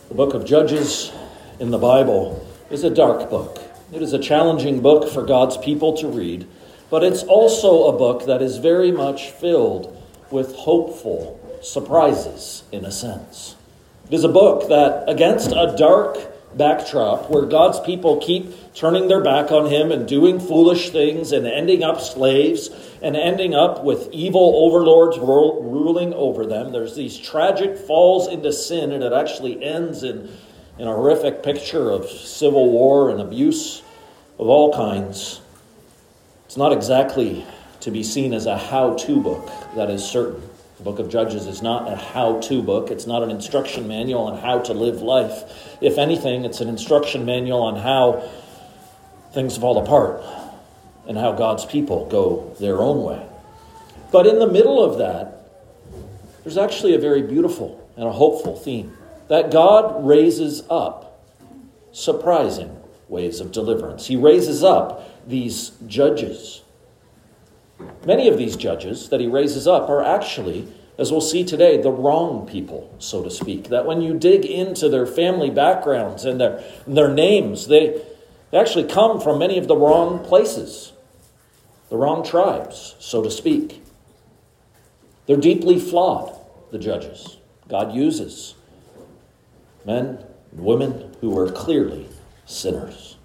The book of Judges in the Bible is a dark book. It is a challenging book for God's people to read, but it's also a book that is very much filled with hopeful surprises, in a sense. It is a book that, against a dark backdrop where God's people keep turning their back on him and doing foolish things and ending up slaves and ending up with evil overlords ruling over them, there's these tragic falls into sin, and it actually ends in a horrific picture of civil war and abuse of all kinds. It's not exactly to be seen as a how-to book, that is certain. The book of Judges is not a how-to book. It's not an instruction manual on how to live life. If anything, it's an instruction manual on how things fall apart and how God's people go their own way. But in the middle of that, there's actually a very beautiful and a hopeful theme, that God raises up surprising ways of deliverance. He raises up these judges. Many of these judges that he raises up are actually, as we'll see today, the wrong people, so to speak. That when you dig into their family backgrounds and their names, they actually come from many of the wrong places, the wrong tribes, so to speak. They're deeply flawed, the judges. God uses men and women who are clearly sinners.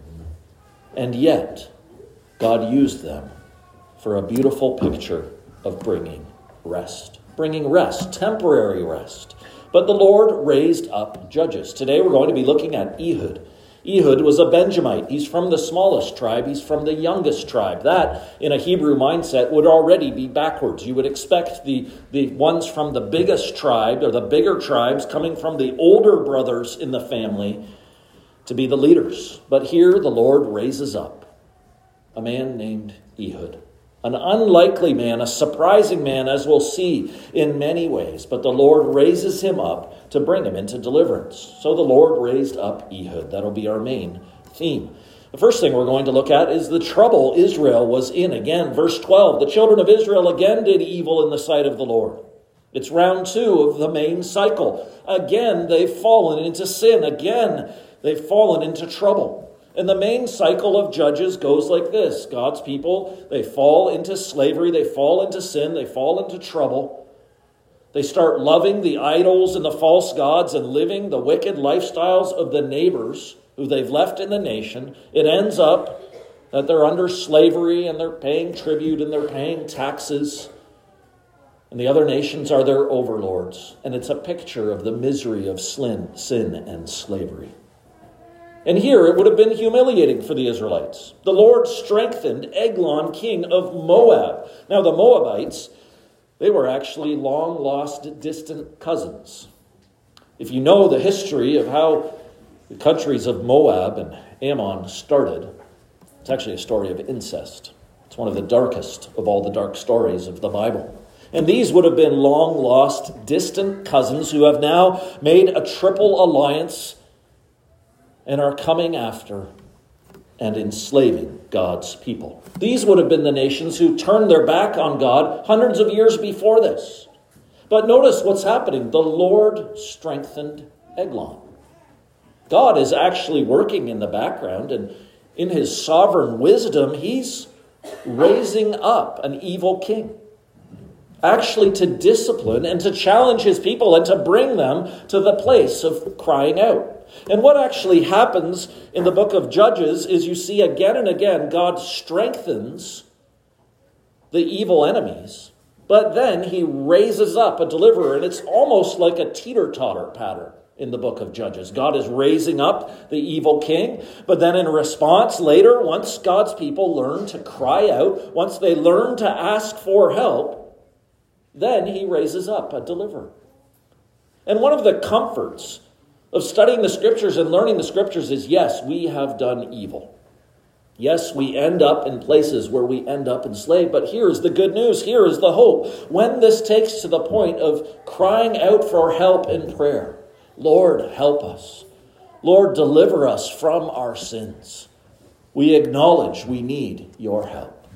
And yet, God used them for a beautiful picture of bringing rest. Bringing rest, temporary rest. But the Lord raised up judges. Today we're going to be looking at Ehud. Ehud was a Benjamite. He's from the smallest tribe. He's from the youngest tribe. That, in a Hebrew mindset, would already be backwards. You would expect the ones from the biggest tribe, or the bigger tribes, coming from the older brothers in the family, to be the leaders. But here the Lord raises up a man named Ehud. An unlikely man, a surprising man, as we'll see in many ways. But the Lord raises him up to bring him into deliverance. So the Lord raised up Ehud. That'll be our main theme. The first thing we're going to look at is the trouble Israel was in. Again, verse 12. The children of Israel again did evil in the sight of the Lord. It's round 2 of the main cycle. Again, they've fallen into sin. Again, they've fallen into trouble. And the main cycle of Judges goes like this. God's people, they fall into slavery, they fall into sin, they fall into trouble. They start loving the idols and the false gods and living the wicked lifestyles of the neighbors who they've left in the nation. It ends up that they're under slavery and they're paying tribute and they're paying taxes. And the other nations are their overlords. And it's a picture of the misery of sin and slavery. And here it would have been humiliating for the Israelites. The Lord strengthened Eglon, king of Moab. Now the Moabites, they were actually long-lost distant cousins. If you know the history of how the countries of Moab and Ammon started, it's actually a story of incest. It's one of the darkest of all the dark stories of the Bible. And these would have been long-lost distant cousins who have now made a triple alliance and are coming after and enslaving God's people. These would have been the nations who turned their back on God hundreds of years before this. But notice what's happening. The Lord strengthened Eglon. God is actually working in the background, and in his sovereign wisdom, he's raising up an evil king. Actually to discipline and to challenge his people and to bring them to the place of crying out. And what actually happens in the book of Judges is you see again and again God strengthens the evil enemies, but then he raises up a deliverer, and it's almost like a teeter-totter pattern in the book of Judges. God is raising up the evil king, but then in response later, once God's people learn to cry out, once they learn to ask for help, then he raises up a deliverer. And one of the comforts of studying the Scriptures and learning the Scriptures is, yes, we have done evil. Yes, we end up in places where we end up enslaved, but here's the good news. Here is the hope. When this takes to the point of crying out for help in prayer, Lord, help us. Lord, deliver us from our sins. We acknowledge we need your help.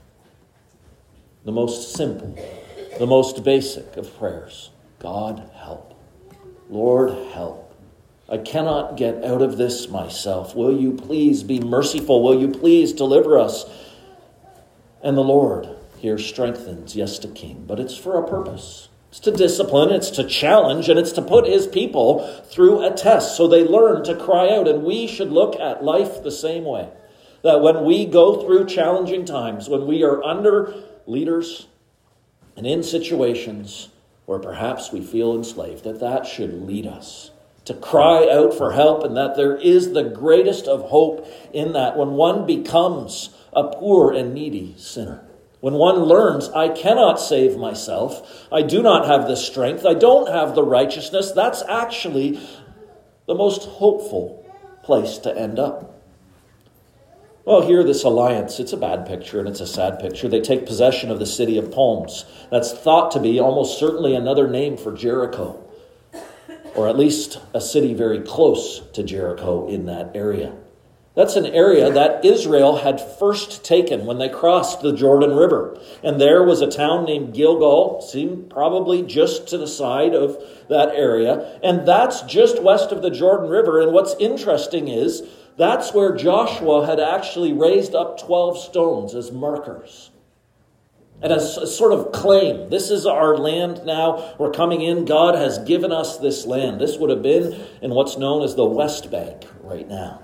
The most simple, the most basic of prayers. God, help. Lord, help. I cannot get out of this myself. Will you please be merciful? Will you please deliver us? And the Lord here strengthens, yes, the king, but it's for a purpose. It's to discipline, it's to challenge, and it's to put his people through a test so they learn to cry out. And we should look at life the same way. That when we go through challenging times, when we are under leaders and in situations where perhaps we feel enslaved, that should lead us to cry out for help, and that there is the greatest of hope in that when one becomes a poor and needy sinner. When one learns, I cannot save myself, I do not have the strength, I don't have the righteousness, that's actually the most hopeful place to end up. Well, here, this alliance, it's a bad picture and it's a sad picture. They take possession of the city of Palms. That's thought to be almost certainly another name for Jericho, or at least a city very close to Jericho in that area. That's an area that Israel had first taken when they crossed the Jordan River. And there was a town named Gilgal, seemed probably just to the side of that area. And that's just west of the Jordan River. And what's interesting is that's where Joshua had actually raised up 12 stones as markers. And as a sort of claim, this is our land now, we're coming in, God has given us this land. This would have been in what's known as the West Bank right now.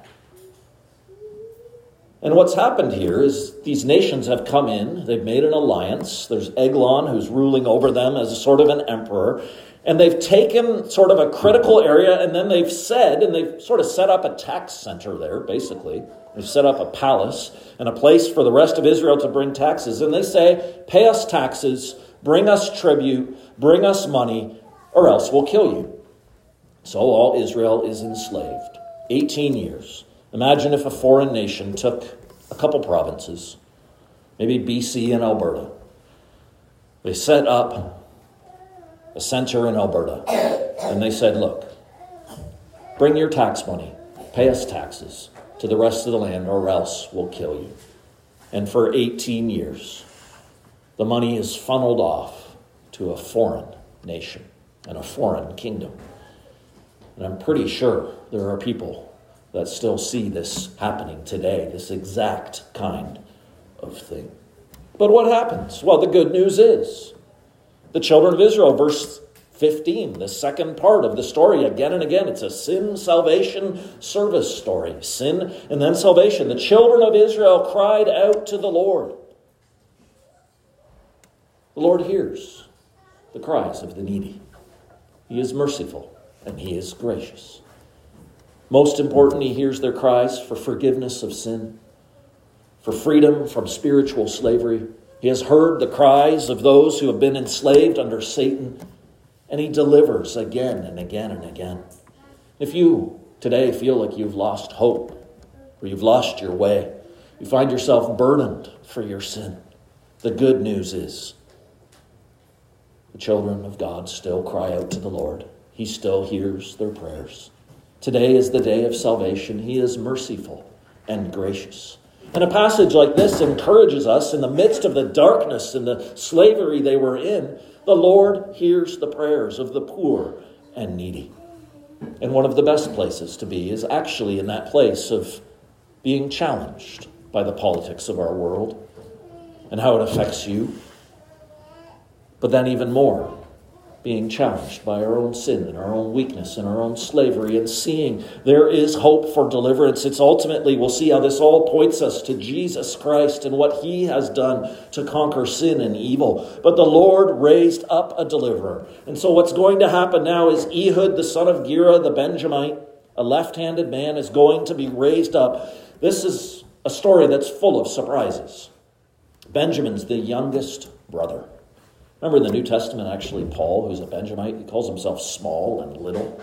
And what's happened here is these nations have come in, they've made an alliance. There's Eglon who's ruling over them as a sort of an emperor. And they've taken sort of a critical area, and then they've said, and they've sort of set up a tax center there, basically. They've set up a palace and a place for the rest of Israel to bring taxes. And they say, pay us taxes, bring us tribute, bring us money, or else we'll kill you. So all Israel is enslaved. 18 years. Imagine if a foreign nation took a couple provinces, maybe BC and Alberta. They set up a center in Alberta, and they said, look, bring your tax money, pay us taxes to the rest of the land, or else we'll kill you. And for 18 years, the money is funneled off to a foreign nation and a foreign kingdom. And I'm pretty sure there are people that still see this happening today, this exact kind of thing. But what happens? Well, the good news is the children of Israel, verse 15, the second part of the story, again and again, it's a sin, salvation, service story. Sin and then salvation. The children of Israel cried out to the Lord. The Lord hears the cries of the needy. He is merciful and he is gracious. Most important, he hears their cries for forgiveness of sin, for freedom from spiritual slavery. He has heard the cries of those who have been enslaved under Satan, and he delivers again and again and again. If you today feel like you've lost hope, or you've lost your way, you find yourself burdened for your sin, the good news is the children of God still cry out to the Lord. He still hears their prayers. Today is the day of salvation. He is merciful and gracious. And a passage like this encourages us in the midst of the darkness and the slavery they were in. The Lord hears the prayers of the poor and needy. And one of the best places to be is actually in that place of being challenged by the politics of our world and how it affects you. But then even more, being challenged by our own sin and our own weakness and our own slavery, and seeing there is hope for deliverance. It's ultimately, we'll see how this all points us to Jesus Christ and what he has done to conquer sin and evil. But the Lord raised up a deliverer. And so what's going to happen now is Ehud, the son of Gera, the Benjamite, a left-handed man, is going to be raised up. This is a story that's full of surprises. Benjamin's the youngest brother. Remember in the New Testament, actually, Paul, who's a Benjamite, he calls himself small and little.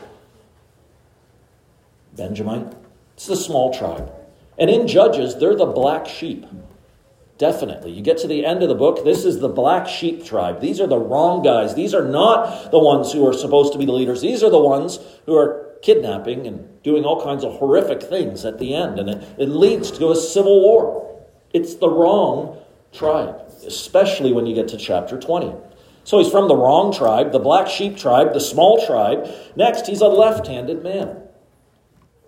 Benjamite. It's the small tribe. And in Judges, they're the black sheep. Definitely. You get to the end of the book, this is the black sheep tribe. These are the wrong guys. These are not the ones who are supposed to be the leaders. These are the ones who are kidnapping and doing all kinds of horrific things at the end. And it leads to a civil war. It's the wrong tribe, especially when you get to chapter 20. So he's from the wrong tribe, the black sheep tribe, the small tribe. Next, he's a left-handed man.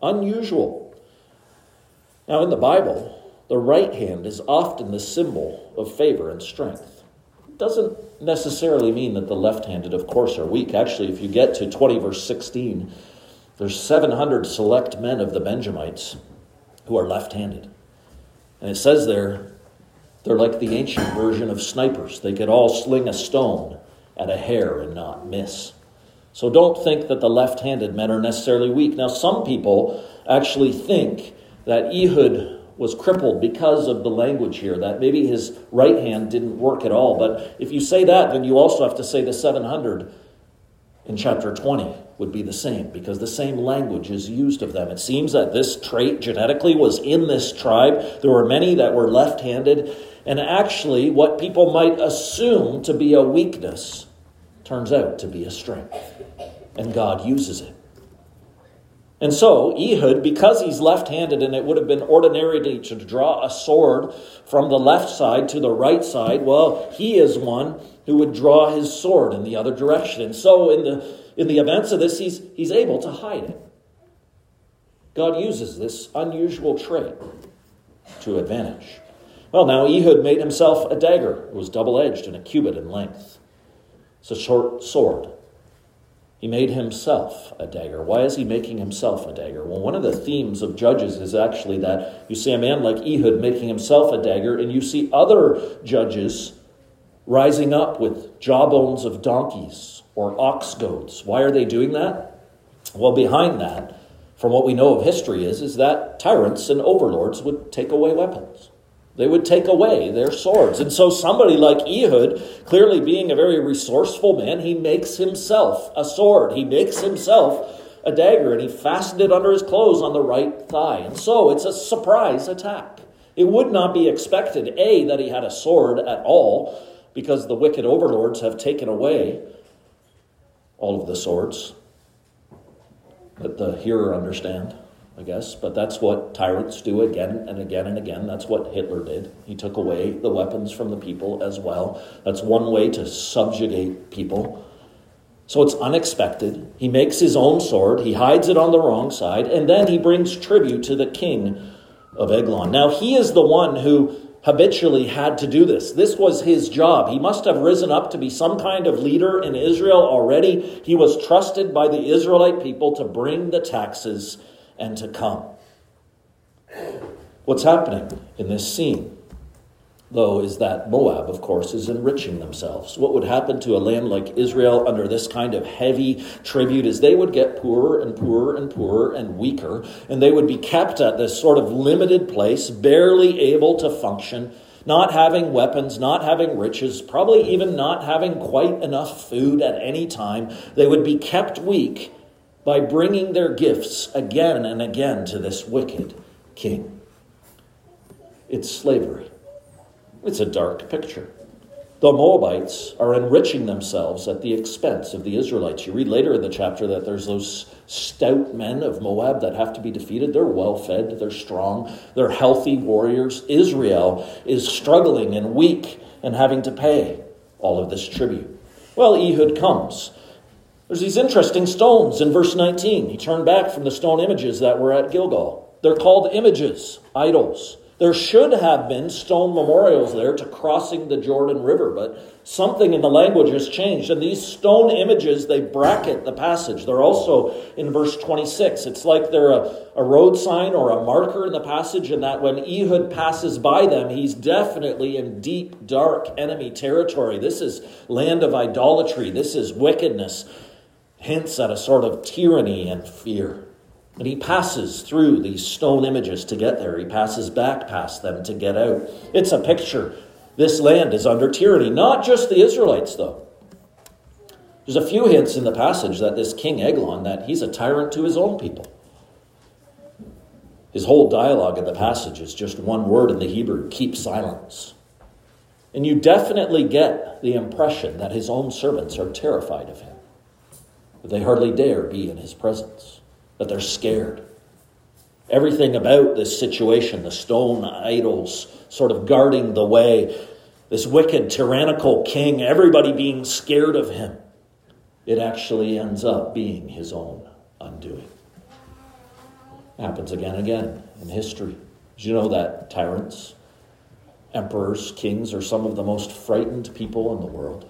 Unusual. Now, in the Bible, the right hand is often the symbol of favor and strength. It doesn't necessarily mean that the left-handed, of course, are weak. Actually, if you get to 20 verse 16, there's 700 select men of the Benjamites who are left-handed. And it says there, they're like the ancient version of snipers. They could all sling a stone at a hair and not miss. So don't think that the left-handed men are necessarily weak. Now, some people actually think that Ehud was crippled because of the language here, that maybe his right hand didn't work at all. But if you say that, then you also have to say the 700 in chapter 20 would be the same, because the same language is used of them. It seems that this trait genetically was in this tribe. There were many that were left-handed, and actually what people might assume to be a weakness turns out to be a strength, and God uses it. And so Ehud, because he's left-handed, and it would have been ordinary to draw a sword from the left side to the right side, well, he is one who would draw his sword in the other direction. And so in the events of this, he's able to hide it. God uses this unusual trait to advantage. Well, now Ehud made himself a dagger. It was double-edged and a cubit in length. It's a short sword. He made himself a dagger. Why is he making himself a dagger? Well, one of the themes of Judges is actually that you see a man like Ehud making himself a dagger, and you see other judges rising up with jawbones of donkeys or ox goads. Why are they doing that? Well, behind that, from what we know of history, is that tyrants and overlords would take away weapons. They would take away their swords. And so somebody like Ehud, clearly being a very resourceful man, he makes himself a sword. He makes himself a dagger, and he fastened it under his clothes on the right thigh. And so it's a surprise attack. It would not be expected, A, that he had a sword at all, because the wicked overlords have taken away all of the swords. Let the hearer understand, I guess, but that's what tyrants do again and again and again. That's what Hitler did. He took away the weapons from the people as well. That's one way to subjugate people. So it's unexpected. He makes his own sword. He hides it on the wrong side, and then he brings tribute to the king of Eglon. Now, he is the one who habitually had to do this. This was his job. He must have risen up to be some kind of leader in Israel already. He was trusted by the Israelite people to bring the taxes and to come. What's happening in this scene, though, is that Moab, of course, is enriching themselves. What would happen to a land like Israel under this kind of heavy tribute is they would get poorer and poorer and poorer and weaker, and they would be kept at this sort of limited place, barely able to function, not having weapons, not having riches, probably even not having quite enough food at any time. They would be kept weak by bringing their gifts again and again to this wicked king. It's slavery. It's a dark picture. The Moabites are enriching themselves at the expense of the Israelites. You read later in the chapter that there's those stout men of Moab that have to be defeated. They're well-fed, they're strong, they're healthy warriors. Israel is struggling and weak and having to pay all of this tribute. Well, Ehud comes. There's these interesting stones in verse 19. He turned back from the stone images that were at Gilgal. They're called images, idols. There should have been stone memorials there to crossing the Jordan River, but something in the language has changed. And these stone images, they bracket the passage. They're also in verse 26. It's like they're a road sign or a marker in the passage, and that when Ehud passes by them, he's definitely in deep, dark enemy territory. This is land of idolatry. This is wickedness. Hints at a sort of tyranny and fear. And he passes through these stone images to get there. He passes back past them to get out. It's a picture. This land is under tyranny. Not just the Israelites, though. There's a few hints in the passage that this King Eglon, that he's a tyrant to his own people. His whole dialogue in the passage is just one word in the Hebrew, keep silence. And you definitely get the impression that his own servants are terrified of him. That they hardly dare be in his presence, that they're scared. Everything about this situation, the stone idols sort of guarding the way, this wicked, tyrannical king, everybody being scared of him, it actually ends up being his own undoing. It happens again and again in history. Did you know that tyrants, emperors, kings are some of the most frightened people in the world?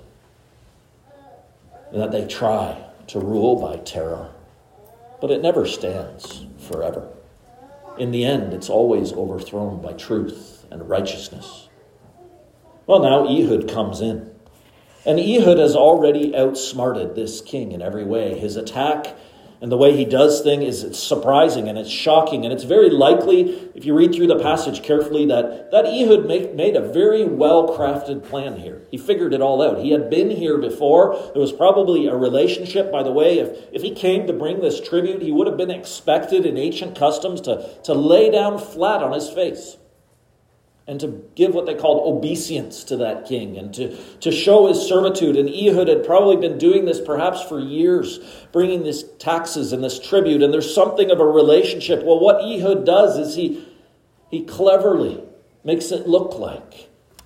And that they try to rule by terror. But it never stands forever. In the end, it's always overthrown by truth and righteousness. Well, now Ehud comes in. And Ehud has already outsmarted this king in every way. His attack and the way he does things is surprising and it's shocking. And it's very likely, if you read through the passage carefully, that Ehud made a very well-crafted plan here. He figured it all out. He had been here before. There was probably a relationship. By the way, if he came to bring this tribute, he would have been expected in ancient customs to lay down flat on his face and to give what they called obeisance to that king and to show his servitude. And Ehud had probably been doing this perhaps for years, bringing these taxes and this tribute, and there's something of a relationship. Well, what Ehud does is he cleverly makes it look like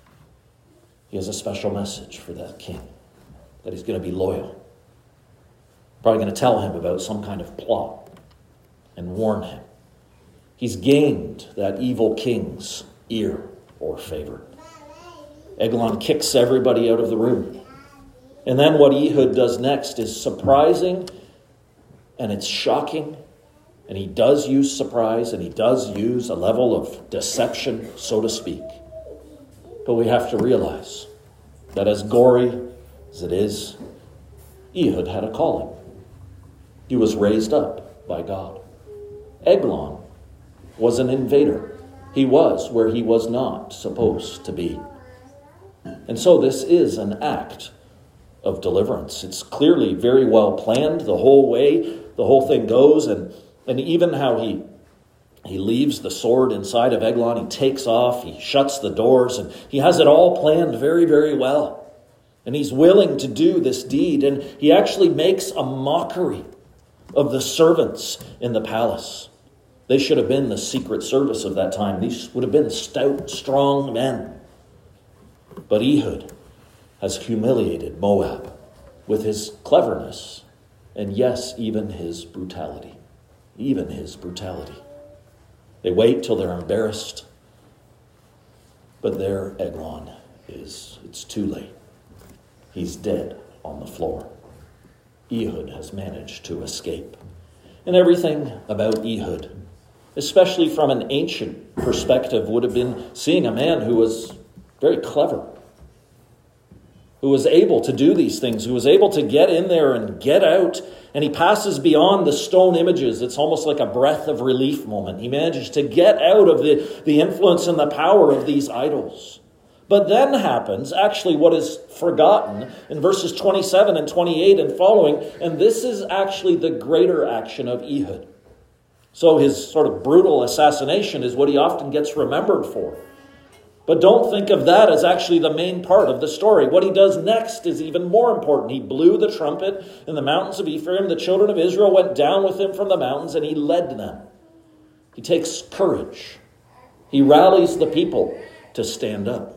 he has a special message for that king, that he's going to be loyal. Probably going to tell him about some kind of plot and warn him. He's gained that evil king's ear or favor. Eglon kicks everybody out of the room. And then what Ehud does next is surprising, and it's shocking, and he does use surprise, and he does use a level of deception, so to speak. But we have to realize that as gory as it is, Ehud had a calling. He was raised up by God. Eglon was an invader. He was where he was not supposed to be. And so this is an act of deliverance. It's clearly very well planned the whole way the whole thing goes. And even how he leaves the sword inside of Eglon, he takes off, he shuts the doors, and he has it all planned very, very well. And he's willing to do this deed. And he actually makes a mockery of the servants in the palace. They should have been the secret service of that time. These would have been stout, strong men. But Ehud has humiliated Moab with his cleverness and, yes, even his brutality. Even his brutality. They wait till they're embarrassed. But there Eglon is. It's too late. He's dead on the floor. Ehud has managed to escape. And everything about Ehud, especially from an ancient perspective, would have been seeing a man who was very clever, who was able to do these things, who was able to get in there and get out, and he passes beyond the stone images. It's almost like a breath of relief moment. He manages to get out of the influence and the power of these idols. But then happens actually what is forgotten in verses 27 and 28 and following, and this is actually the greater action of Ehud. So his sort of brutal assassination is what he often gets remembered for. But don't think of that as actually the main part of the story. What he does next is even more important. He blew the trumpet in the mountains of Ephraim. The children of Israel went down with him from the mountains, and he led them. He takes courage. He rallies the people to stand up.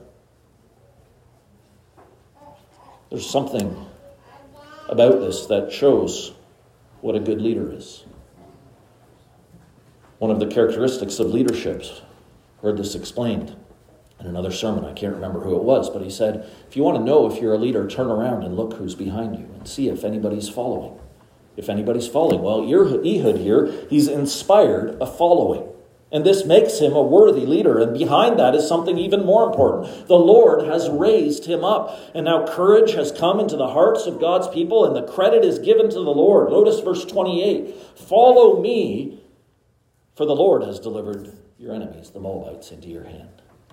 There's something about this that shows what a good leader is. One of the characteristics of leadership, heard this explained in another sermon. I can't remember who it was, but he said, if you want to know if you're a leader, turn around and look who's behind you and see if anybody's following. If anybody's following. Well, Ehud here, he's inspired a following. And this makes him a worthy leader. And behind that is something even more important. The Lord has raised him up. And now courage has come into the hearts of God's people, and the credit is given to the Lord. Notice verse 28. Follow me, for the Lord has delivered your enemies, the Moabites, into your hand.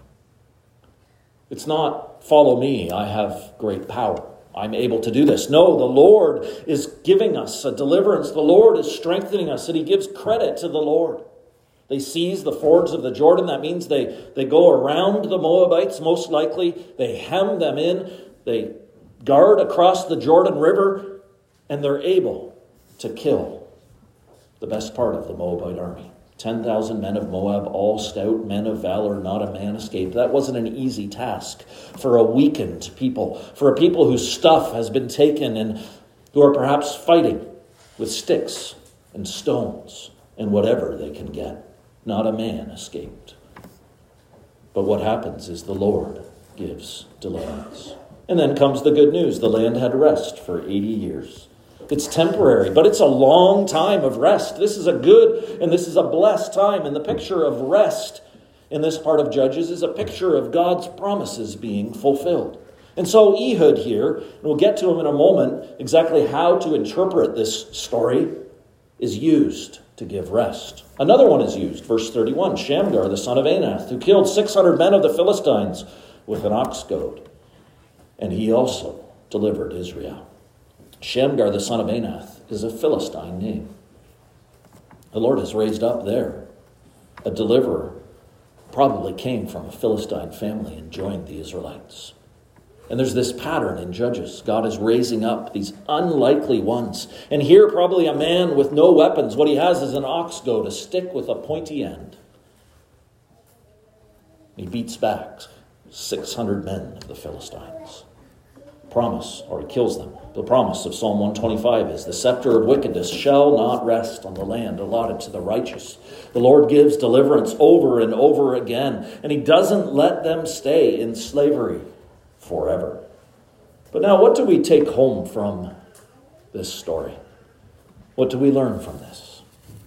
It's not, follow me, I have great power. I'm able to do this. No, the Lord is giving us a deliverance. The Lord is strengthening us, and he gives credit to the Lord. They seize the fords of the Jordan. That means they go around the Moabites, most likely. They hem them in. They guard across the Jordan River, and they're able to kill the best part of the Moabite army. 10,000 men of Moab, all stout men of valor, not a man escaped. That wasn't an easy task for a weakened people, for a people whose stuff has been taken and who are perhaps fighting with sticks and stones. and whatever they can get. Not a man escaped. But what happens is the Lord gives deliverance. And then comes the good news. The land had rest for 80 years. It's temporary, but it's a long time of rest. This is a good and this is a blessed time. And the picture of rest in this part of Judges is a picture of God's promises being fulfilled. And so Ehud here, and we'll get to him in a moment, exactly how to interpret this story, is used to give rest. Another one is used, verse 31, Shamgar, the son of Anath, who killed 600 men of the Philistines with an ox goad. And he also delivered Israel. Shamgar, the son of Anath, is a Philistine name. The Lord has raised up there a deliverer, probably came from a Philistine family and joined the Israelites. And there's this pattern in Judges. God is raising up these unlikely ones. And here probably a man with no weapons. What he has is an ox goad, a stick with a pointy end. He beats back 600 men of the Philistines. Promise, or he kills them. The promise of Psalm 125 is, the scepter of wickedness shall not rest on the land allotted to the righteous. The Lord gives deliverance over and over again, and he doesn't let them stay in slavery forever. But now, what do we take home from this story? What do we learn from this?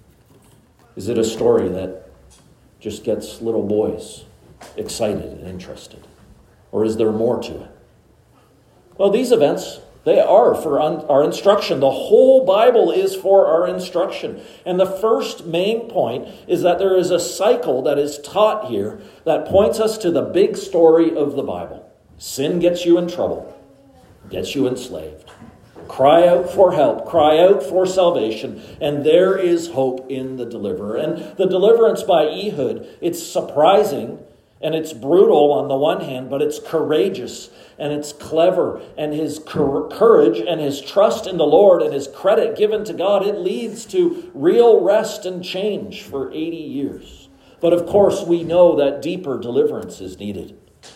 Is it a story that just gets little boys excited and interested? Or is there more to it? Well, these events, they are for our instruction. The whole Bible is for our instruction. And the first main point is that there is a cycle that is taught here that points us to the big story of the Bible. Sin gets you in trouble, gets you enslaved. Cry out for help, cry out for salvation, and there is hope in the deliverer. And the deliverance by Ehud, it's surprising and it's brutal on the one hand, but it's courageous and it's clever, and his courage and his trust in the Lord and his credit given to God, it leads to real rest and change for 80 years. But of course, we know that deeper deliverance is needed.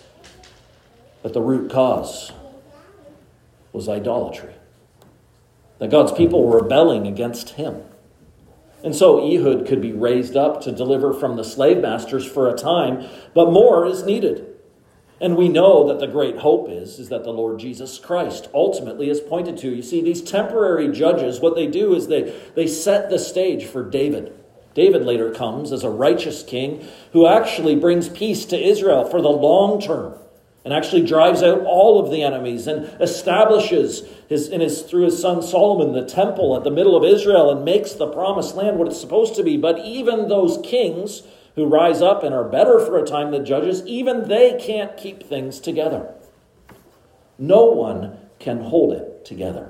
But the root cause was idolatry. That God's people were rebelling against him. And so Ehud could be raised up to deliver from the slave masters for a time, but more is needed. And we know that the great hope is that the Lord Jesus Christ ultimately is pointed to. You see, these temporary judges, what they do is they set the stage for David. David later comes as a righteous king who actually brings peace to Israel for the long term, and actually drives out all of the enemies and establishes through his son Solomon the temple at the middle of Israel and makes the promised land what it's supposed to be. But even those kings who rise up and are better for a time than judges, even they can't keep things together. No one can hold it together.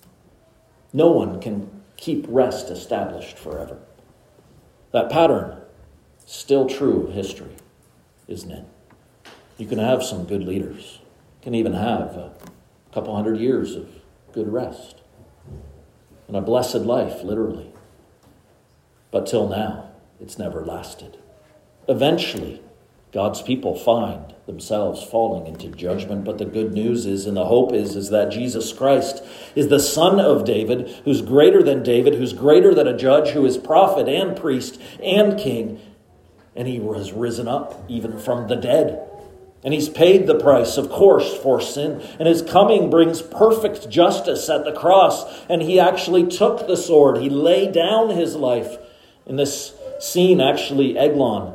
No one can keep rest established forever. That pattern, still true of history, isn't it? You can have some good leaders. You can even have a couple hundred years of good rest and a blessed life, literally. But till now, it's never lasted. Eventually, God's people find themselves falling into judgment. But the good news is, and the hope is that Jesus Christ is the Son of David, who's greater than David, who's greater than a judge, who is prophet and priest and king. And he has risen up even from the dead. And he's paid the price, of course, for sin. And his coming brings perfect justice at the cross. And he actually took the sword. He laid down his life. In this scene, actually, Eglon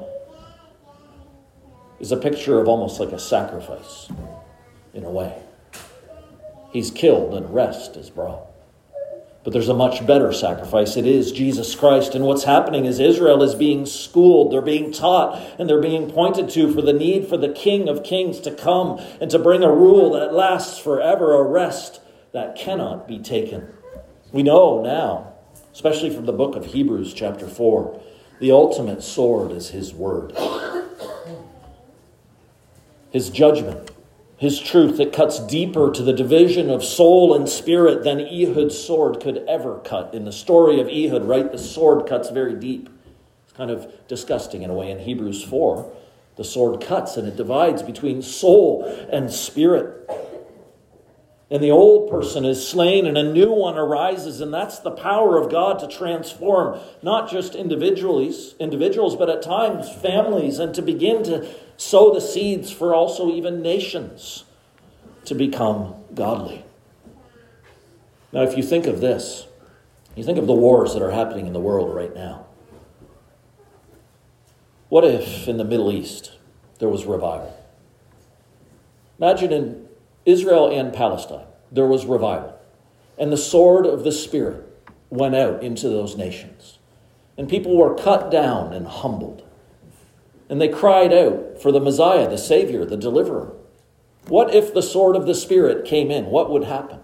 is a picture of almost like a sacrifice, in a way. He's killed and rest is brought. But there's a much better sacrifice. It is Jesus Christ. And what's happening is Israel is being schooled. They're being taught and they're being pointed to for the need for the King of Kings to come and to bring a rule that lasts forever, a rest that cannot be taken. We know now, especially from the book of Hebrews chapter 4, the ultimate sword is his word. His judgment. His truth that cuts deeper to the division of soul and spirit than Ehud's sword could ever cut. In the story of Ehud, right, the sword cuts very deep. It's kind of disgusting in a way. In Hebrews 4, the sword cuts and it divides between soul and spirit. And the old person is slain and a new one arises. And that's the power of God to transform not just individuals, but at times families, and to begin to sow the seeds for also even nations to become godly. Now, if you think of this, you think of the wars that are happening in the world right now. What if in the Middle East there was revival? Imagine in Israel and Palestine, there was revival. And the sword of the Spirit went out into those nations. And people were cut down and humbled. And they cried out for the Messiah, the Savior, the Deliverer. What if the sword of the Spirit came in? What would happen?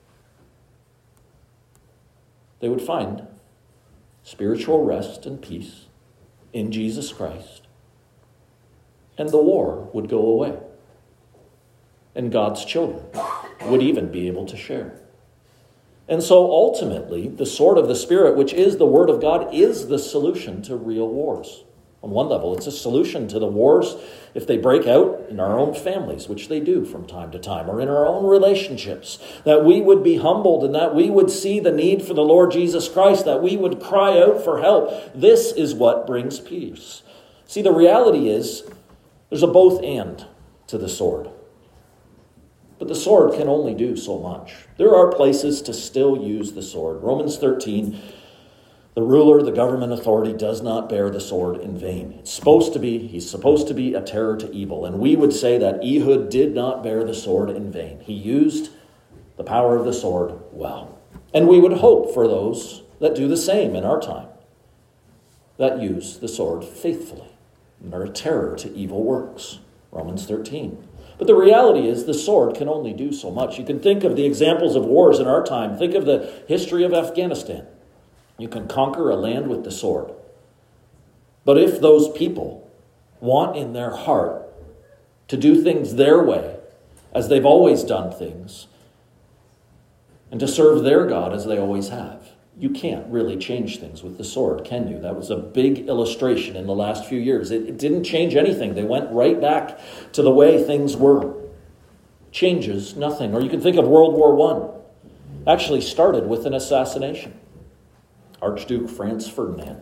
They would find spiritual rest and peace in Jesus Christ. And the war would go away. And God's children would even be able to share. And so ultimately, the sword of the Spirit, which is the Word of God, is the solution to real wars. On one level, it's a solution to the wars if they break out in our own families, which they do from time to time, or in our own relationships, that we would be humbled and that we would see the need for the Lord Jesus Christ, that we would cry out for help. This is what brings peace. See, the reality is there's a both and to the sword. But the sword can only do so much. There are places to still use the sword. Romans 13, the ruler, the government authority does not bear the sword in vain. He's supposed to be a terror to evil. And we would say that Ehud did not bear the sword in vain. He used the power of the sword well. And we would hope for those that do the same in our time, that use the sword faithfully and are a terror to evil works. Romans 13. But the reality is the sword can only do so much. You can think of the examples of wars in our time. Think of the history of Afghanistan. You can conquer a land with the sword. But if those people want in their heart to do things their way, as they've always done things, and to serve their God as they always have, you can't really change things with the sword, can you? That was a big illustration in the last few years. It didn't change anything. They went right back to the way things were. Changes nothing. Or you can think of World War I. Actually started with an assassination. Archduke Franz Ferdinand.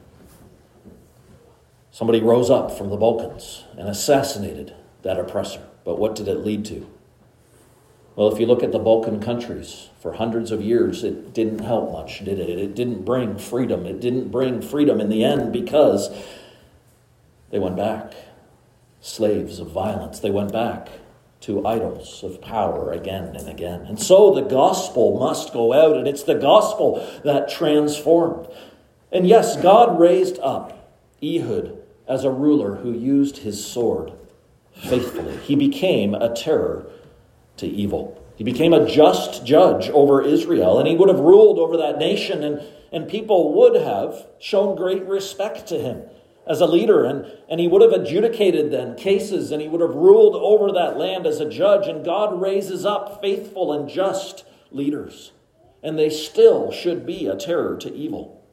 Somebody rose up from the Balkans and assassinated that oppressor. But what did it lead to? Well, if you look at the Balkan countries, for hundreds of years, it didn't help much, did it? It didn't bring freedom. It didn't bring freedom in the end because they went back, slaves of violence. They went back to idols of power again and again. And so the gospel must go out, and it's the gospel that transformed. And yes, God raised up Ehud as a ruler who used his sword faithfully. He became a terror to evil. He became a just judge over Israel, and he would have ruled over that nation, and people would have shown great respect to him as a leader, and he would have adjudicated then cases, and he would have ruled over that land as a judge. And God raises up faithful and just leaders, and they still should be a terror to evil.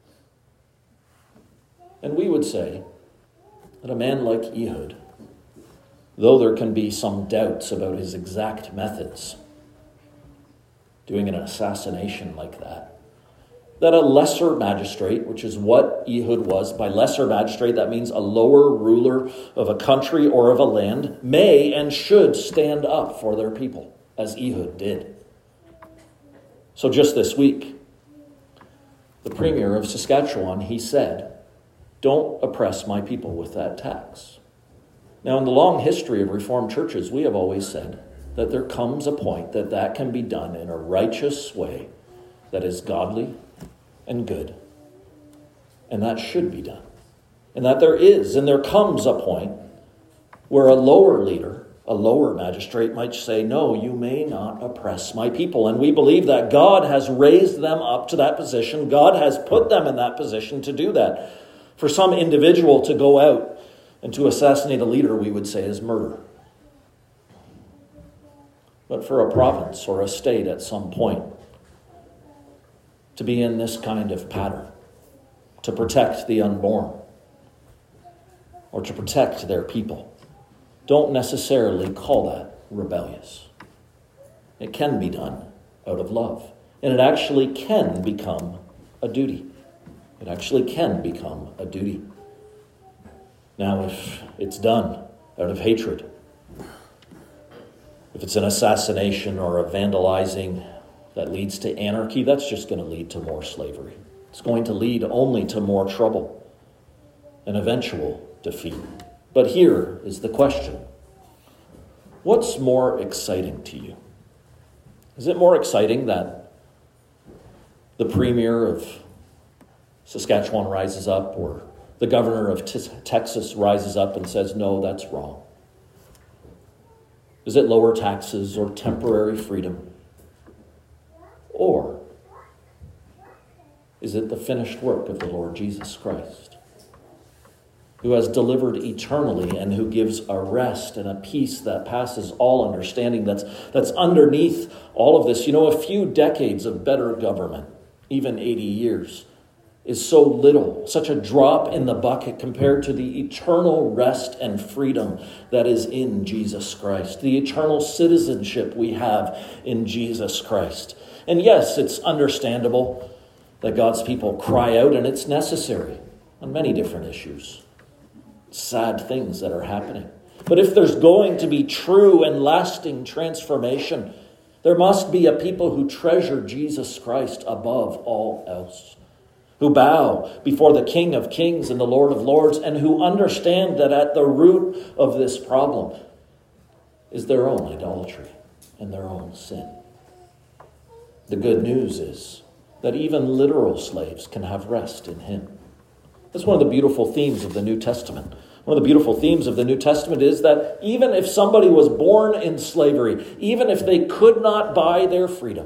And we would say that a man like Ehud, though there can be some doubts about his exact methods, doing an assassination like that a lesser magistrate, which is what Ehud was, by lesser magistrate, that means a lower ruler of a country or of a land, may and should stand up for their people, as Ehud did. So just this week, the Premier of Saskatchewan, he said, "Don't oppress my people with that tax." Now, in the long history of Reformed churches, we have always said that there comes a point that can be done in a righteous way that is godly and good. And that should be done. And that there comes a point where a lower leader, a lower magistrate might say, "No, you may not oppress my people." And we believe that God has raised them up to that position. God has put them in that position to do that. For some individual to go out and to assassinate a leader, we would say, is murder. But for a province or a state at some point to be in this kind of pattern, to protect the unborn or to protect their people, don't necessarily call that rebellious. It can be done out of love. And it actually can become a duty. It actually can become a duty. Now, if it's done out of hatred, if it's an assassination or a vandalizing that leads to anarchy, that's just going to lead to more slavery. It's going to lead only to more trouble and eventual defeat. But here is the question. What's more exciting to you? Is it more exciting that the premier of Saskatchewan rises up, or the governor of Texas rises up and says, no, that's wrong? Is it lower taxes or temporary freedom? Or is it the finished work of the Lord Jesus Christ, who has delivered eternally and who gives a rest and a peace that passes all understanding, that's underneath all of this? You know, a few decades of better government, even 80 years, is so little, such a drop in the bucket compared to the eternal rest and freedom that is in Jesus Christ, the eternal citizenship we have in Jesus Christ. And yes, it's understandable that God's people cry out, and it's necessary on many different issues. Sad things that are happening. But if there's going to be true and lasting transformation, there must be a people who treasure Jesus Christ above all else, who bow before the King of Kings and the Lord of Lords, and who understand that at the root of this problem is their own idolatry and their own sin. The good news is that even literal slaves can have rest in Him. That's one of the beautiful themes of the New Testament. One of the beautiful themes of the New Testament is that even if somebody was born in slavery, even if they could not buy their freedom,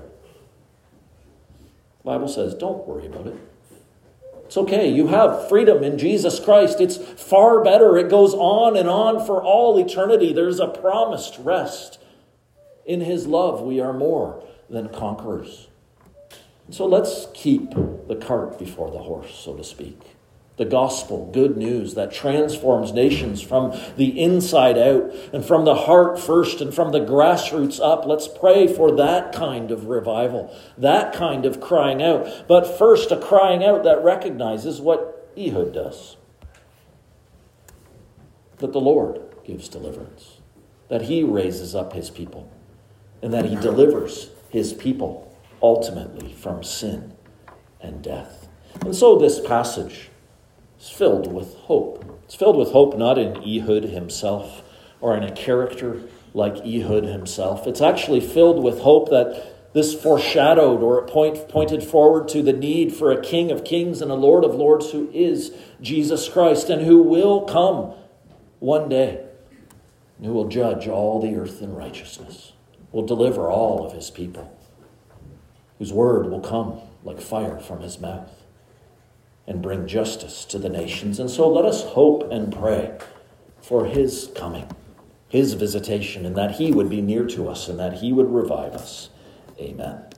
the Bible says, don't worry about it. It's okay. You have freedom in Jesus Christ. It's far better. It goes on and on for all eternity. There's a promised rest. In His love, we are more than conquerors. So let's keep the cart before the horse, so to speak. The gospel, good news that transforms nations from the inside out and from the heart first and from the grassroots up. Let's pray for that kind of revival, that kind of crying out. But first, a crying out that recognizes what Ehud does. That the Lord gives deliverance, that He raises up His people, and that He delivers His people ultimately from sin and death. And so this passage is filled with hope. It's filled with hope not in Ehud himself or in a character like Ehud himself. It's actually filled with hope that this foreshadowed or pointed forward to the need for a King of Kings and a Lord of Lords who is Jesus Christ and who will come one day and who will judge all the earth in righteousness, will deliver all of His people, whose word will come like fire from His mouth and bring justice to the nations. And so let us hope and pray for His coming, His visitation, and that He would be near to us and that He would revive us. Amen.